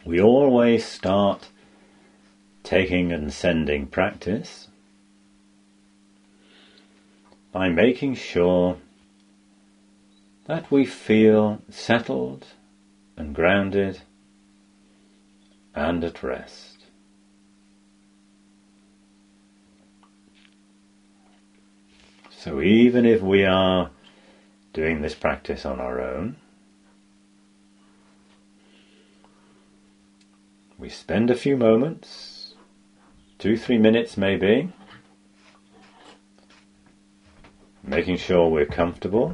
We always start taking ascending practice by making sure that we feel settled and grounded and at rest. So even if we are doing this practice on our own, we spend a few moments, 2-3 minutes maybe, making sure we're comfortable,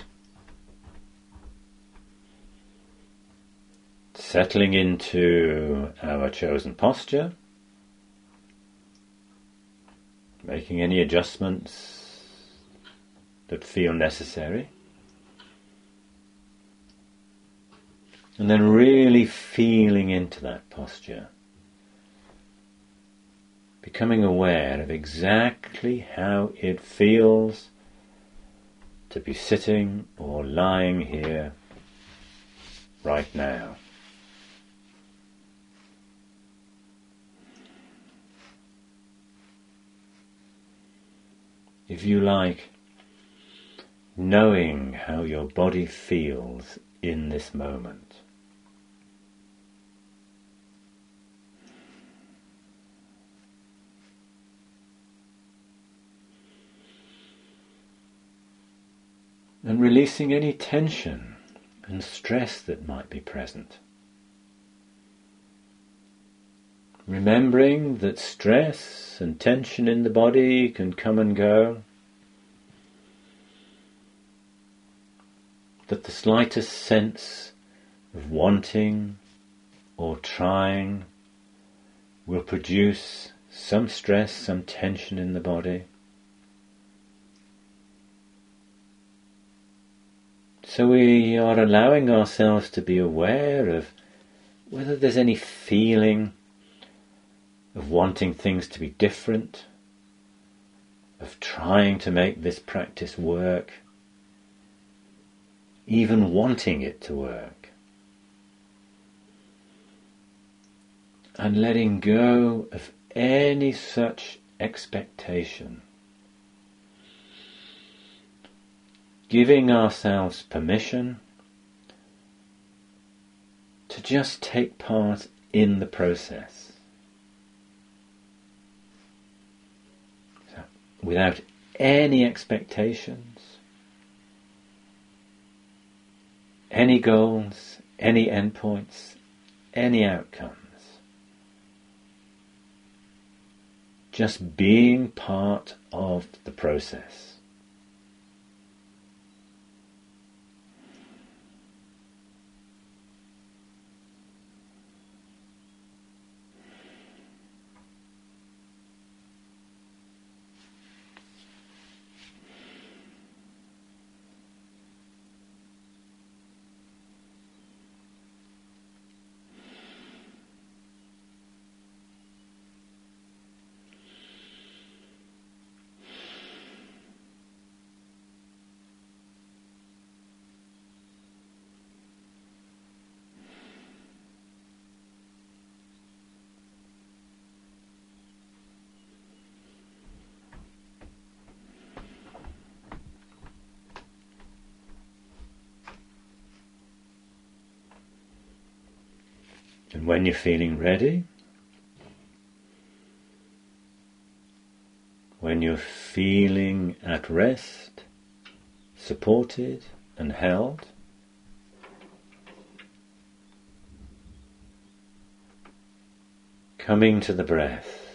settling into our chosen posture, making any adjustments that feel necessary, and then really feeling into that posture, becoming aware of exactly how it feels to be sitting or lying here right now. If you like, knowing how your body feels in this moment. And releasing any tension and stress that might be present. Remembering that stress and tension in the body can come and go, that the slightest sense of wanting or trying will produce some stress, some tension in the body. So we are allowing ourselves to be aware of whether there's any feeling of wanting things to be different, of trying to make this practice work, even wanting it to work. And letting go of any such expectation. Giving ourselves permission to just take part in the process. So, without any expectations, any goals, any endpoints, any outcomes. Just being part of the process. And when you're feeling ready, when you're feeling at rest, supported and held, coming to the breath,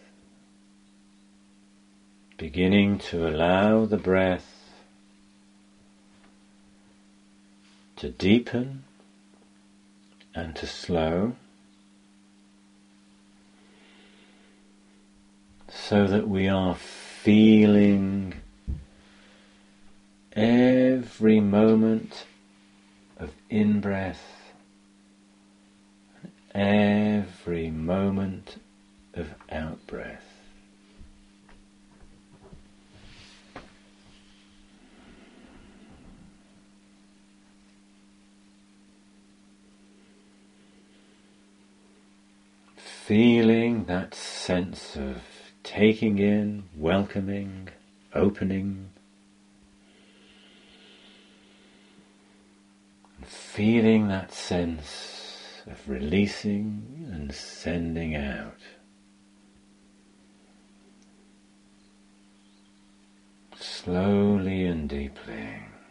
beginning to allow the breath to deepen and to slow, so that we are feeling every moment of in-breath, every moment of out-breath. feeling that sense of taking in, welcoming, opening, and feeling that sense of releasing and sending out. Slowly and deeply.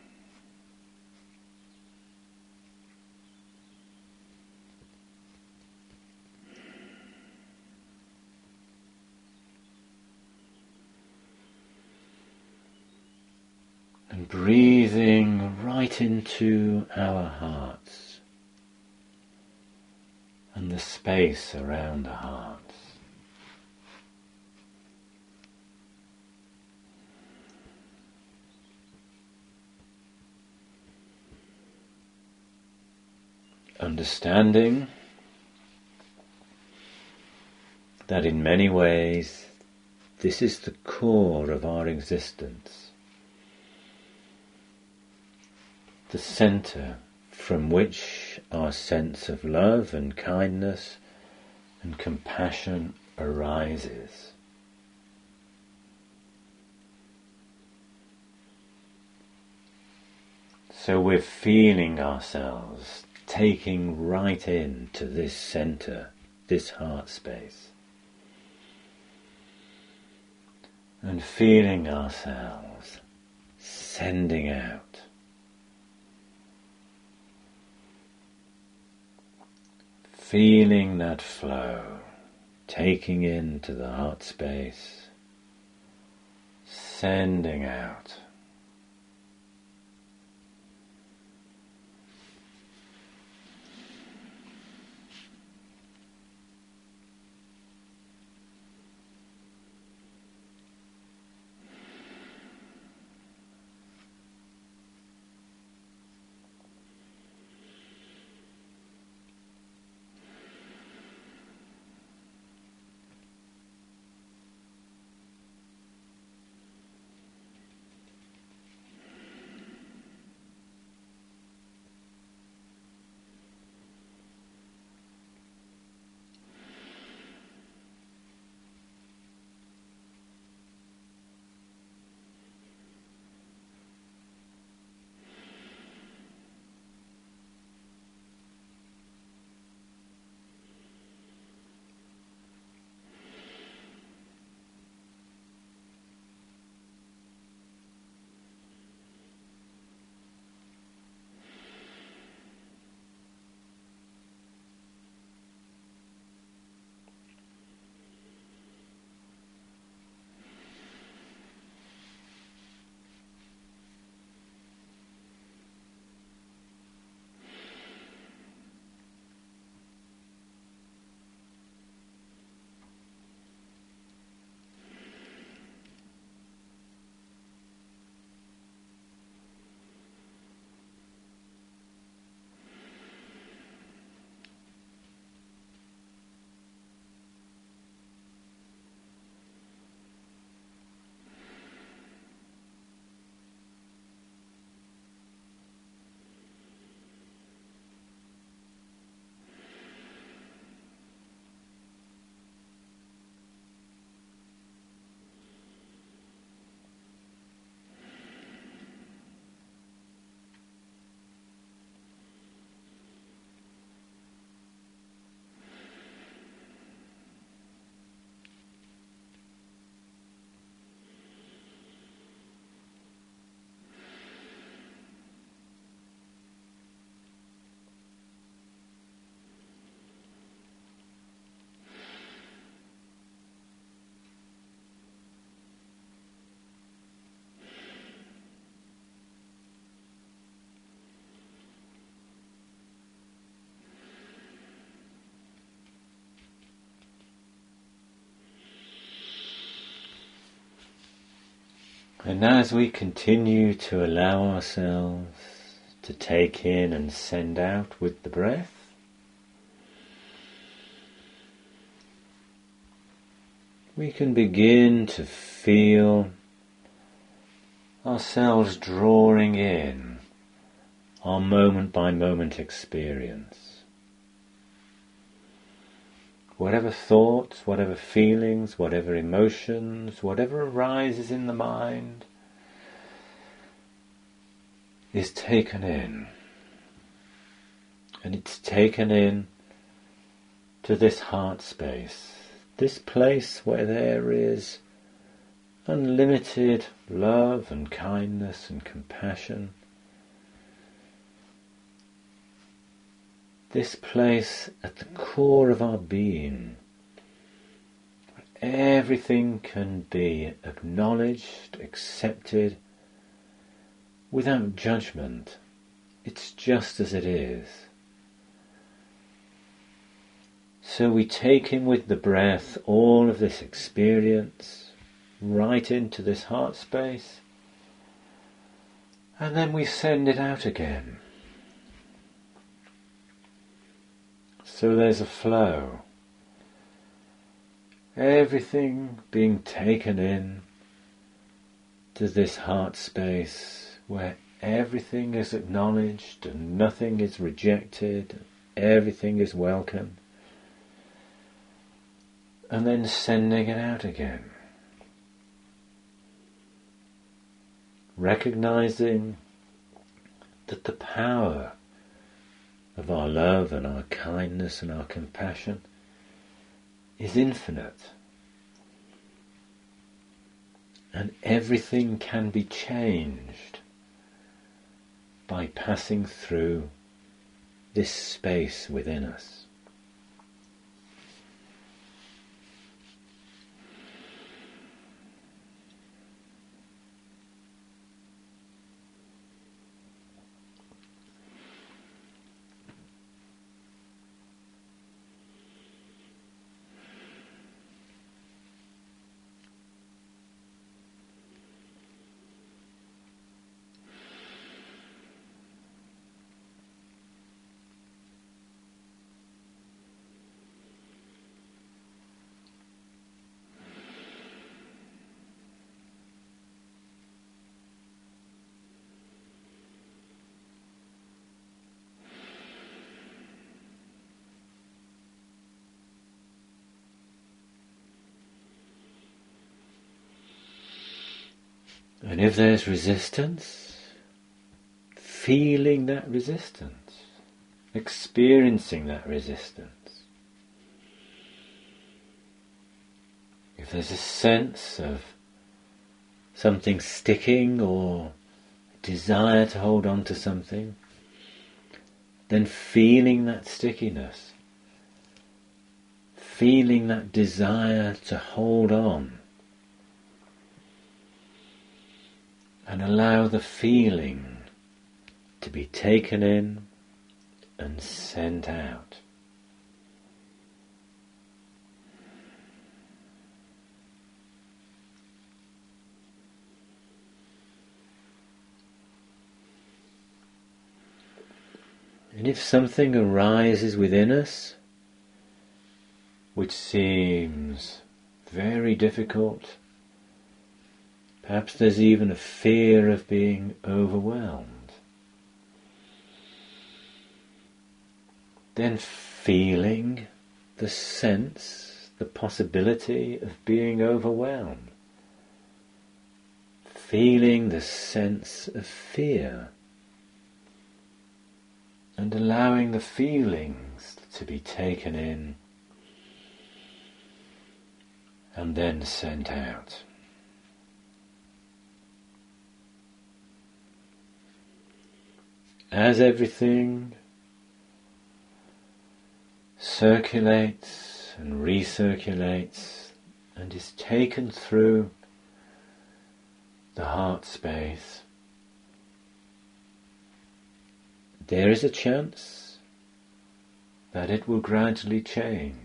And breathing right into our hearts and the space around the hearts. Understanding that in many ways this is the core of our existence, the center from which our sense of love and kindness and compassion arises. So we're feeling ourselves taking right into this center, this heart space, and feeling ourselves sending out. Feeling that flow, taking into the heart space, sending out. And as we continue to allow ourselves to take in and send out with the breath, we can begin to feel ourselves drawing in our moment by moment experience, whatever thoughts, whatever feelings, whatever emotions, whatever arises in the mind is taken in. And it's taken in to this heart space, this place where there is unlimited love and kindness and compassion. This place at the core of our being, where everything can be acknowledged, accepted, without judgment. It's just as it is. So we take in with the breath all of this experience right into this heart space, and then we send it out again. So there's a flow. Everything being taken in to this heart space where everything is acknowledged and nothing is rejected, everything is welcome. And then sending it out again. Recognizing that the power of our love and our kindness and our compassion is infinite. And everything can be changed by passing through this space within us. And if there's resistance, feeling that resistance, experiencing that resistance. If there's a sense of something sticking or desire to hold on to something, then feeling that stickiness, feeling that desire to hold on, and allow the feeling to be taken in and sent out. And if something arises within us which seems very difficult, perhaps there's even a fear of being overwhelmed, then feeling the sense, the possibility of being overwhelmed, feeling the sense of fear, and allowing the feelings to be taken in and then sent out. As everything circulates and recirculates and is taken through the heart space, there is a chance that it will gradually change.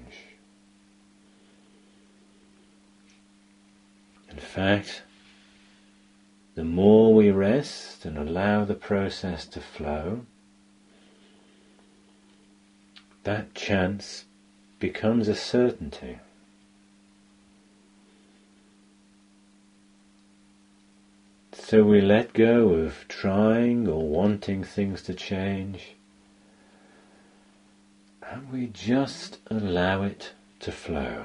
In fact, the more we rest and allow the process to flow, that chance becomes a certainty. So we let go of trying or wanting things to change, and we just allow it to flow.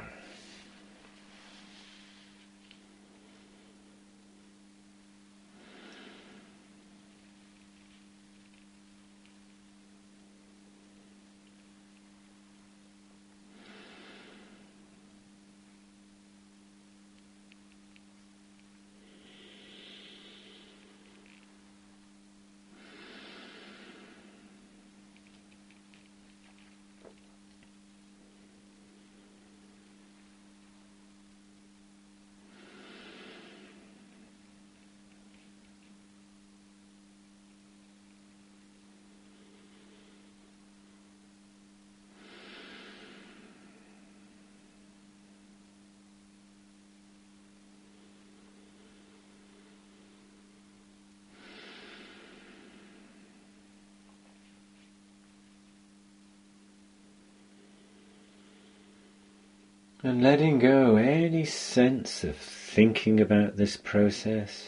And letting go any sense of thinking about this process,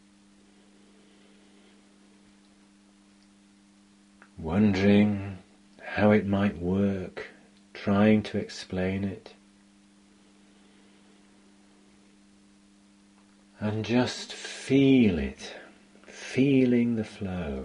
wondering how it might work, trying to explain it, and just feel it, feeling the flow.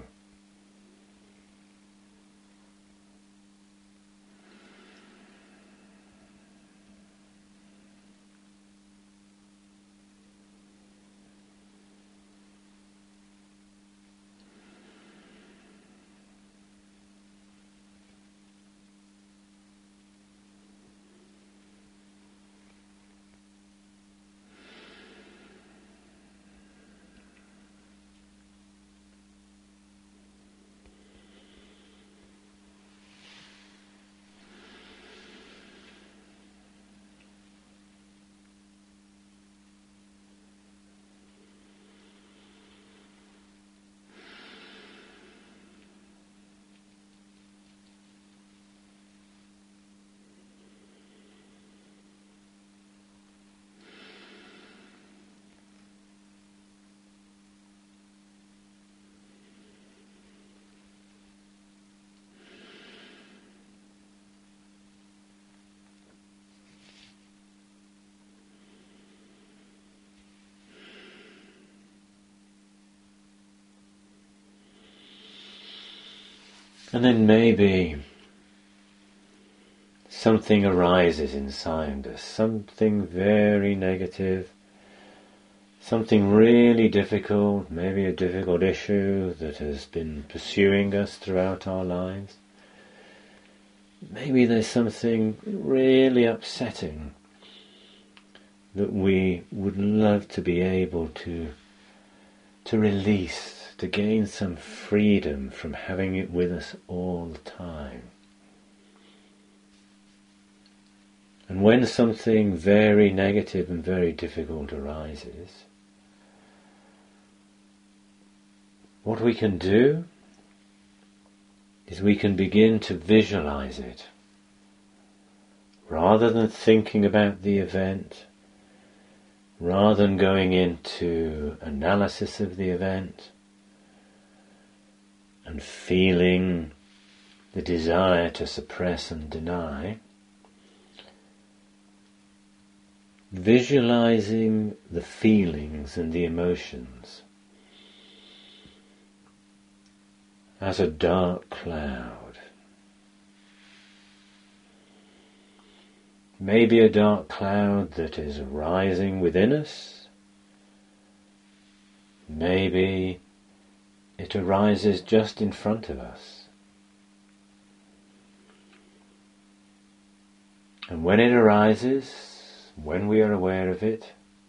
And then maybe something arises inside us, something very negative, something really difficult, maybe a difficult issue that has been pursuing us throughout our lives. Maybe there's something really upsetting that we would love to be able to release, to gain some freedom from having it with us all the time. And when something very negative and very difficult arises, what we can do is we can begin to visualize it. Rather than thinking about the event, rather than going into analysis of the event and feeling the desire to suppress and deny, visualizing the feelings and the emotions as a dark cloud. Maybe a dark cloud that is rising within us. Maybe it arises just in front of us. And when it arises, when we are aware of it,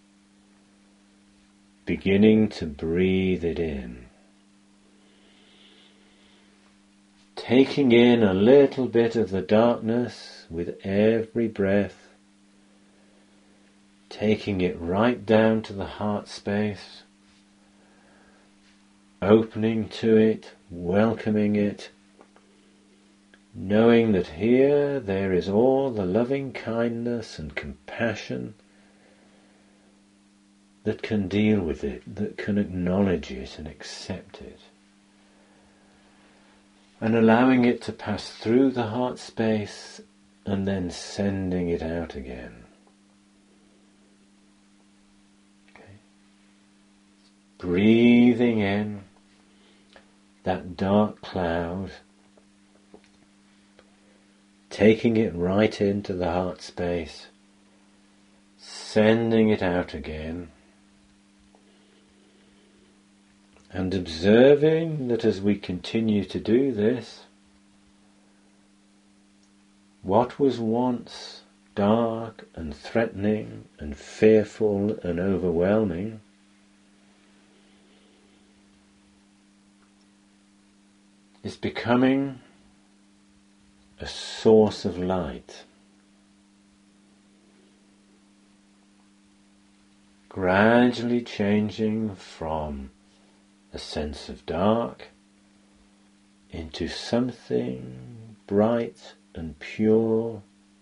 beginning to breathe it in. Taking in a little bit of the darkness with every breath, taking it right down to the heart space, opening to it, welcoming it, knowing that here there is all the loving kindness and compassion that can deal with it, that can acknowledge it and accept it. And allowing it to pass through the heart space and then sending it out again. Okay. Breathing in that dark cloud, taking it right into the heart space, sending it out again, and observing that as we continue to do this, what was once dark and threatening and fearful and overwhelming is becoming a source of light, gradually changing from a sense of dark into something bright and pure,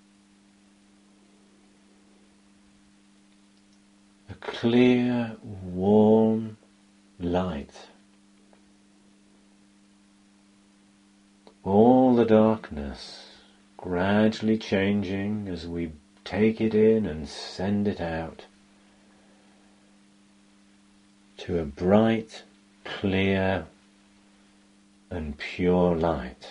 a clear, warm light. All the darkness gradually changing as we take it in and send it out to a bright, clear and pure light.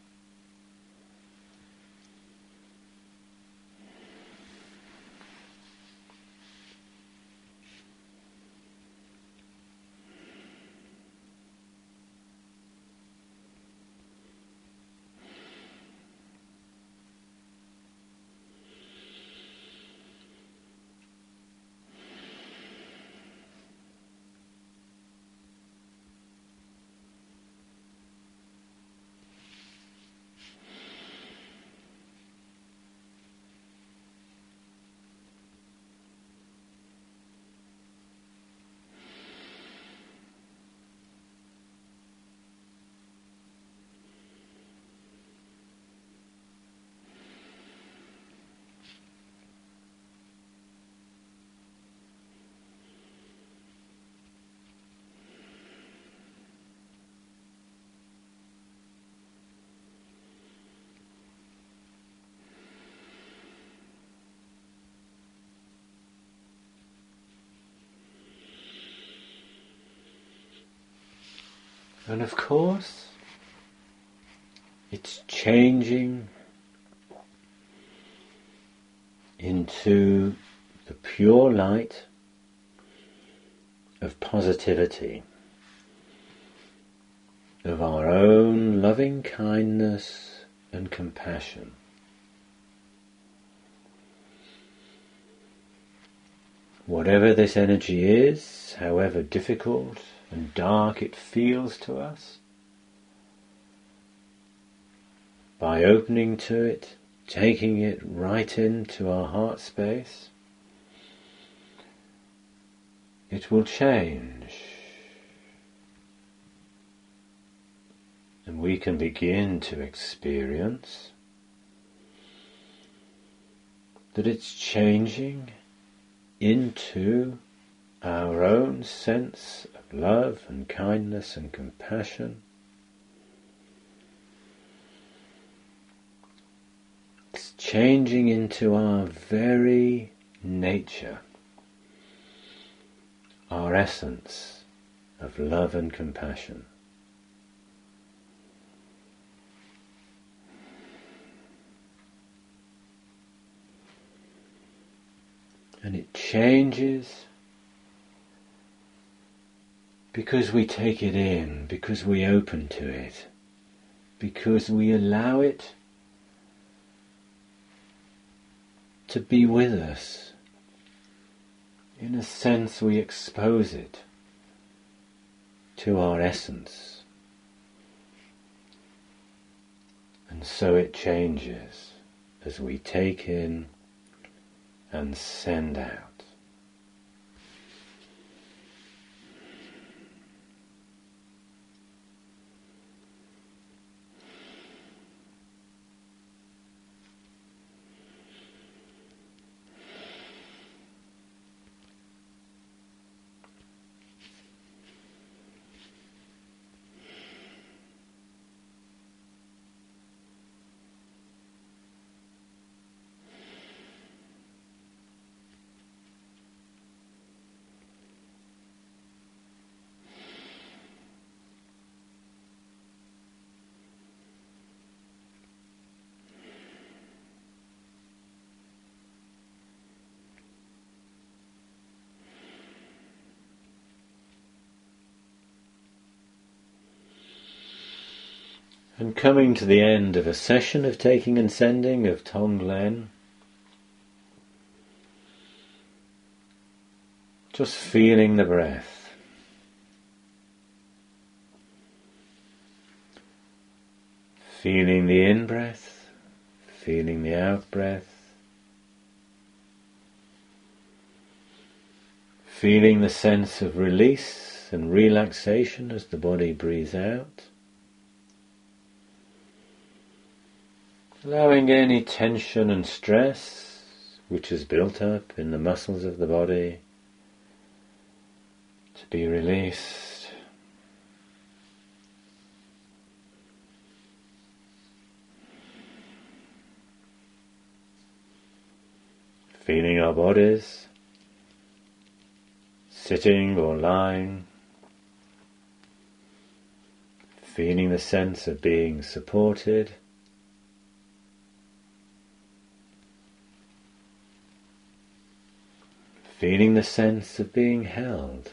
And of course, it's changing into the pure light of positivity, of our own loving kindness and compassion. Whatever this energy is, however difficult and dark it feels to us, by opening to it, taking it right into our heart space, it will change. And we can begin to experience that it's changing into our own sense of love and kindness and compassion. It's changing into our very nature, our essence of love and compassion. And it changes because we take it in, because we open to it, because we allow it to be with us. In a sense, we expose it to our essence. And so it changes as we take in and send out. And coming to the end of a session of taking and sending of Tonglen, just feeling the breath. Feeling the in-breath, feeling the out-breath, feeling the sense of release and relaxation as the body breathes out. Allowing any tension and stress which has built up in the muscles of the body to be released. Feeling our bodies, sitting or lying, feeling the sense of being supported, feeling the sense of being held.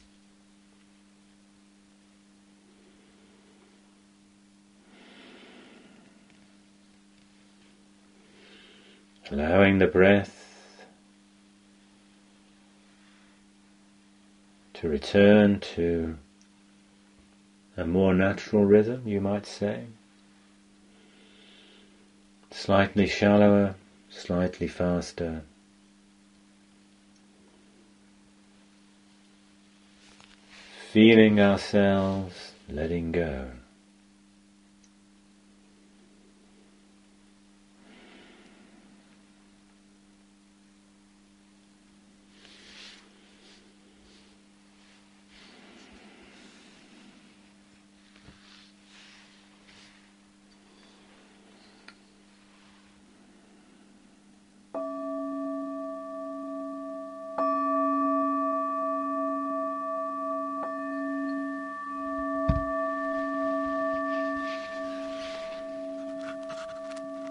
Allowing the breath to return to a more natural rhythm, you might say. Slightly shallower, slightly faster. Feeling ourselves letting go.